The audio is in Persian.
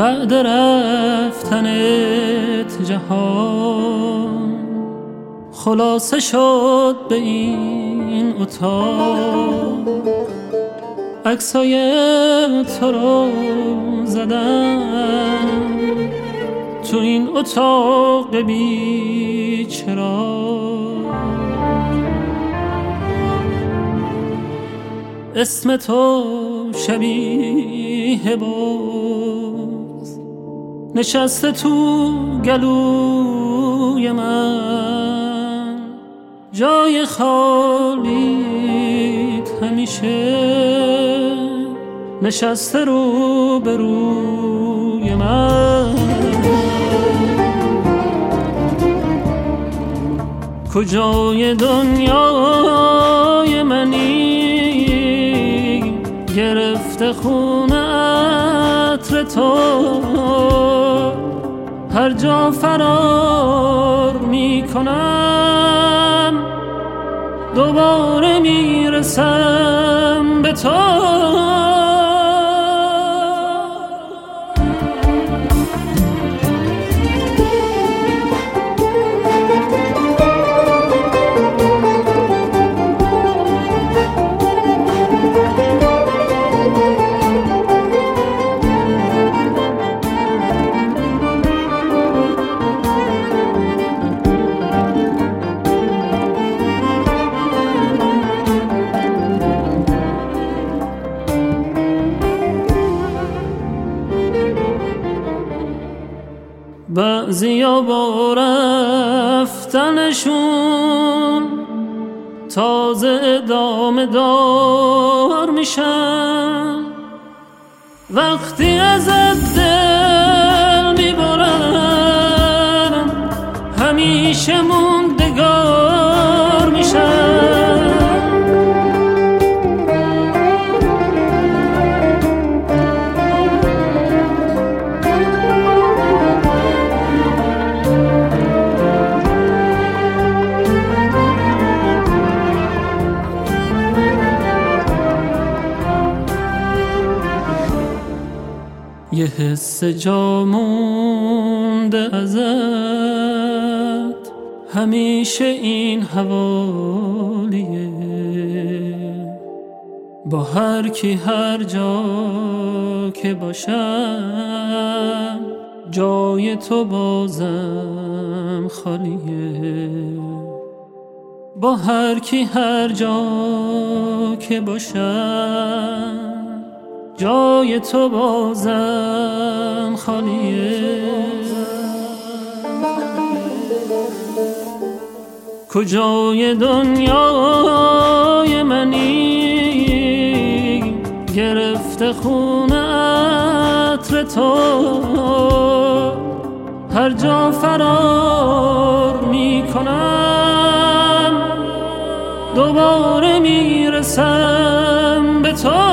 بعد رفتنت جهان خلاصه شد به این اتاق، عکسای تو رو زدم تو این اتاق بی چراغ. اسم تو شبیه باز نشسته تو گلوی من، جای خالیت همیشه نشسته رو به روی من. کجای دنیای منی گرفته خونه عطر تو، هر جا فرار میکنم دوباره میرسم به تو. بعضیا با رفتنشون تازه ادامه دار میشن، وقتی ازت دل میبرن همیشه موندگار میشن. یه حس جا مونده ازت همیشه این حوالیه، با هر کی هر جا که باشم جای تو بازم خالیه. با هر کی هر جا که باشم جای تو بازم خالیه. کجای دنیای منی گرفته خونه عطر تو، هر جا فرار میکنم دوباره میرسم به تو.